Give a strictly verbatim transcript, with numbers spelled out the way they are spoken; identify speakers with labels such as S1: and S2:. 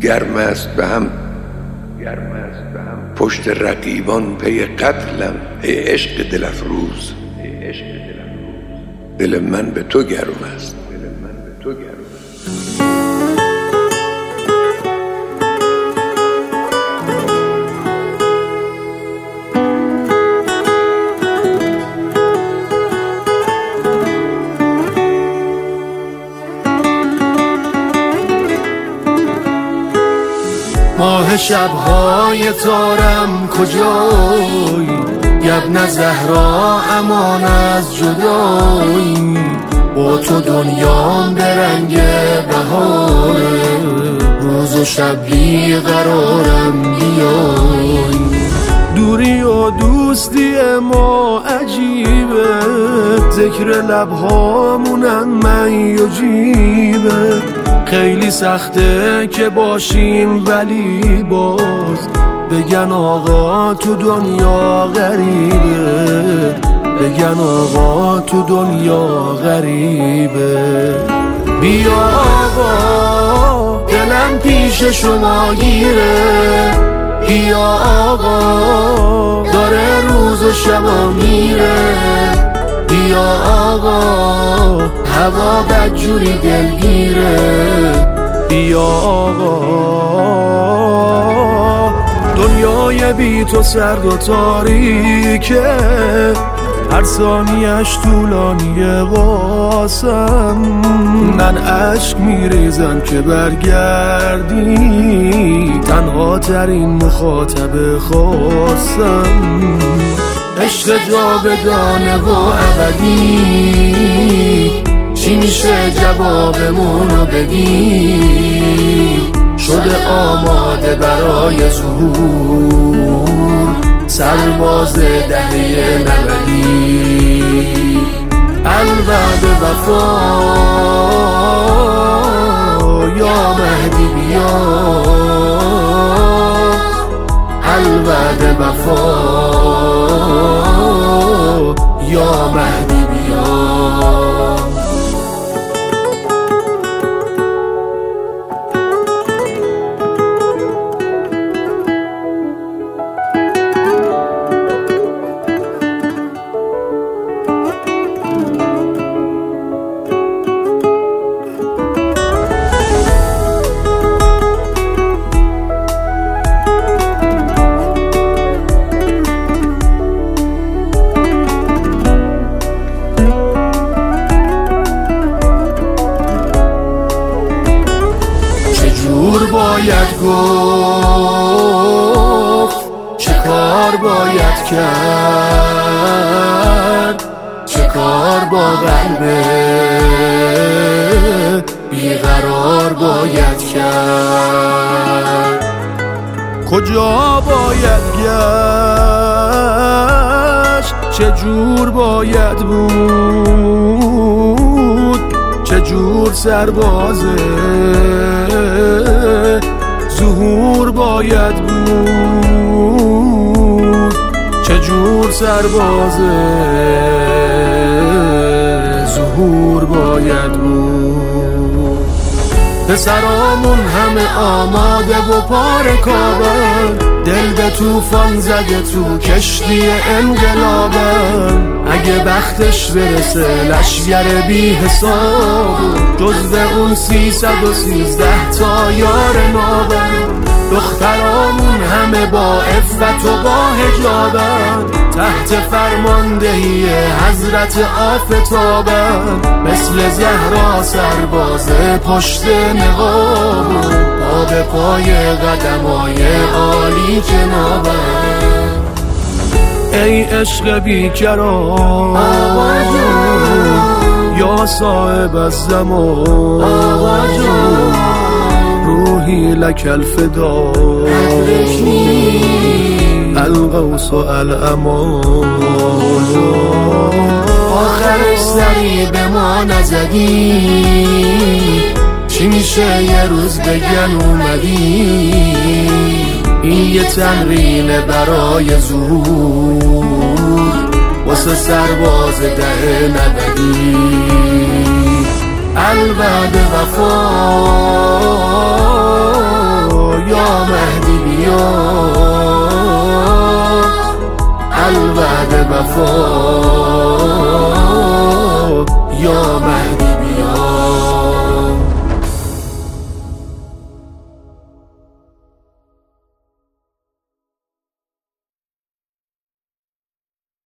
S1: گرم است به هم گرم است به هم پشت رقیبان پی قتلم. ای عشق دل افروز ای عشق دل افروز دل من به تو گرم است دل من به تو گرم است.
S2: ماه شبهای تارم کجایی؟ یبن زهرا امان از جدایی. با تو دنیام به رنگ بهاره، روز و شب بیقرارم بیایی. دوری و دوستی ما عجیبه، ذکر لبهامونم من و جیبه. خیلی سخته که باشیم ولی باز بگن آقا تو دنیا غریبه، بگن آقا تو دنیا غریبه. بیا آقا دلم پیش شما گیره، بیا آقا داره روز و شبا میره. بیا آقا هوا بدجوری دلگیره. بیا آقا دنیای بی تو سرد و تاریکه، هر ثانیش طولانیه واسم. من عشق میریزم که برگردی، تنها ترین مخاطب خواستم. عشق جاودانه و ابدی، چی میشه جوابمونو بگی؟ شده آماده برای ظهور سرباز دهه نودی. الوعد وفا یا مهدی بیا، الوعد وفا یا مهدی بیا. باید گفت چه کار باید کرد، چه کار با قلب بیقرار باید کرد. کجا باید گشت، چه جور باید بود، چه جور سربازه ظهور باید بود، چه جور سربازه ظهور باید بود. پسرامون همه آماده و پارکابن، دل به توفان زده تو کشتی انقلابن. اگه بختش برسه لشگر بی حساب، جزو اون سیصد و سیزده تا یار نابن. دخترامون همه با عفت و با حجابن، تحت فرماندهی حضرت آفتابن. مثل زهرا سرباز پشت نقاب، پا به پای قدمای عالی جنابن. ای عشق بیکران یا صاحب الزمان، روحی لک الفدا الغوث و الامان. آخرش سری به ما نزدی، چی میشه یه روز بگن اومدی؟ این یه تمرین برای ظهور واسه سرباز ده نودی. الوعد وفا